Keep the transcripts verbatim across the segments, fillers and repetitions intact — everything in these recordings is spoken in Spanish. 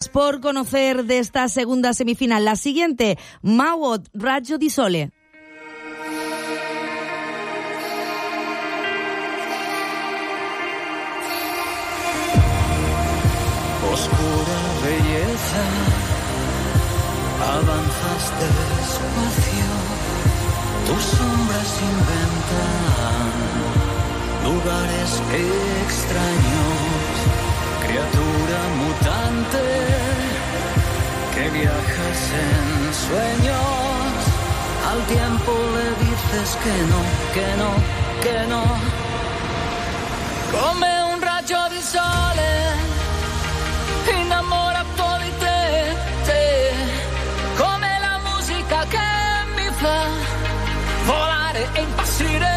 por conocer de esta segunda semifinal. La siguiente, Mauot, Raggio di Sole. Oscura belleza, avanzas despacio, tus sombras inventan lugares extraños, criatura mutante que viajas en sueños, al tiempo le dices que no, que no, que no. Come un raggio di sole, innamorato di te, te, come la musica che mi fa volare e impazzire,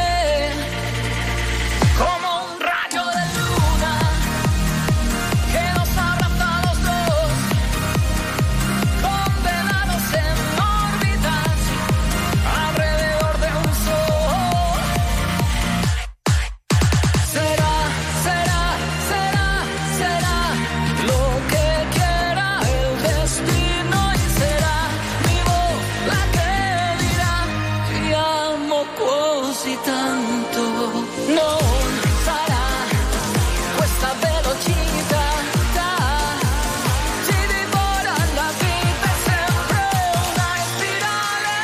come un raggio de luna que nos abraza a los dos, condenados en órbitas alrededor de un sol. Será, será, será, será lo que quiera el destino y será mi voz la que dirá ti amo così tanto. Non sarà questa velocità, ti divora la vita, è sempre una spirale,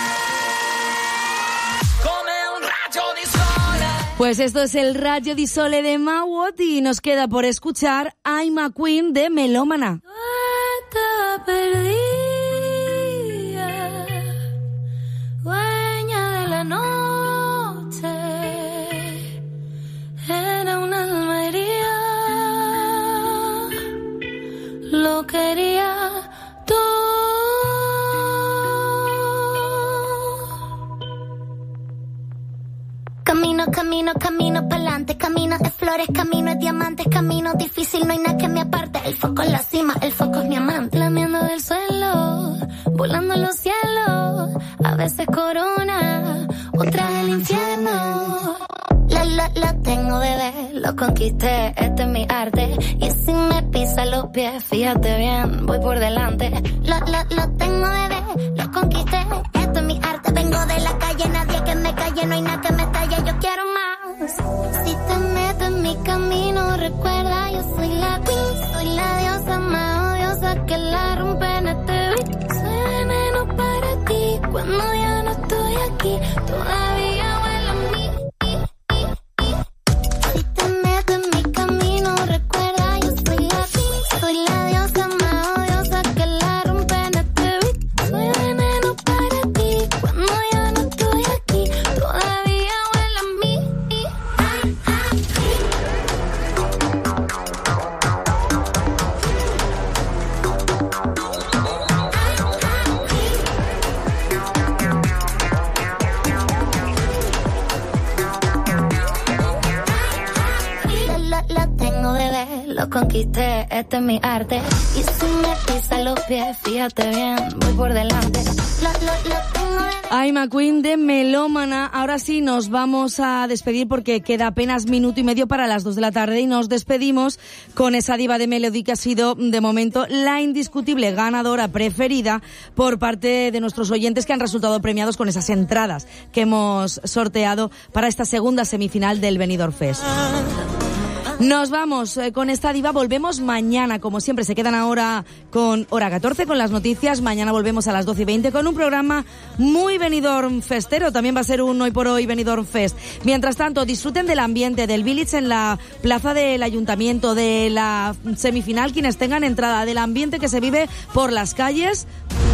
come un raggio di sole. Pues esto es el Raggio di Sole de Mauot y nos queda por escuchar I'm a Queen de Melómana. Estaba perdida, dueña de la noche, era una alma herida, lo quería tú. Camino, camino, camino pa'lante, camino de flores, camino de diamantes, camino difícil, no hay nada que me aparte, el foco en la cima, el foco es mi amante. Lamiendo del suelo, volando en los cielos, a veces corona, otra del infierno. La, la, la tengo, bebé, lo conquisté, este es mi arte, y si me pisa los pies, fíjate bien, voy por delante. La, la, lo tengo, bebé, lo conquisté, esto es mi arte, vengo de la calle, nadie que me calle, no hay nada que me estalle, yo quiero más. Si te meto en mi camino, recuerda, yo soy la queen, soy la diosa más odiosa que la rompe en este beat. Soy veneno para ti, cuando ya no estoy aquí, todavía huele a mí. Si te meto en mi camino, recuerda, yo soy la queen, soy la diosa más odiosa que la rompe en este beat. Soy veneno para ti, cuando ya no estoy aquí, todavía huele a mí. La, la, la tengo, bebé, lo conquisté, este es mi arte, y si me pisa los pies, fíjate bien, voy por delante. La, la, la tengo, bebé. I'm a Queen de Melómana. Ahora sí nos vamos a despedir porque queda apenas minuto y medio para las dos de la tarde y nos despedimos con esa diva de Melody que ha sido de momento la indiscutible ganadora preferida por parte de nuestros oyentes que han resultado premiados con esas entradas que hemos sorteado para esta segunda semifinal del Benidorm Fest. Nos vamos eh, con esta diva, volvemos mañana, como siempre se quedan ahora con hora catorce con las noticias, mañana volvemos a las doce y veinte con un programa muy Benidorm Festero, también va a ser un Hoy por Hoy Benidorm Fest. Mientras tanto, disfruten del ambiente, del Village en la plaza del Ayuntamiento, de la semifinal, quienes tengan entrada, del ambiente que se vive por las calles.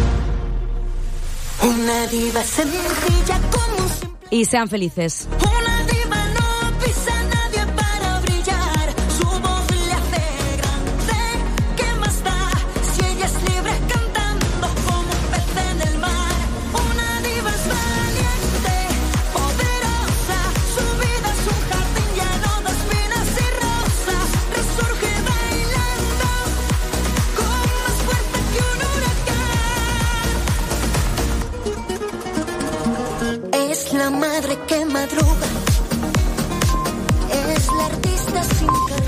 Una diva sencilla como un simple... Y sean felices. Una diva no pisa a nadie para brillar. Su voz le hace grande. ¿Qué más da si ella es libre cantando como un pez en el mar? Una diva es valiente, poderosa. Su vida es un jardín lleno de espinas y rosas. Resurge bailando con más fuerza que un huracán. Es la madre que madruga, es la artista sin cara.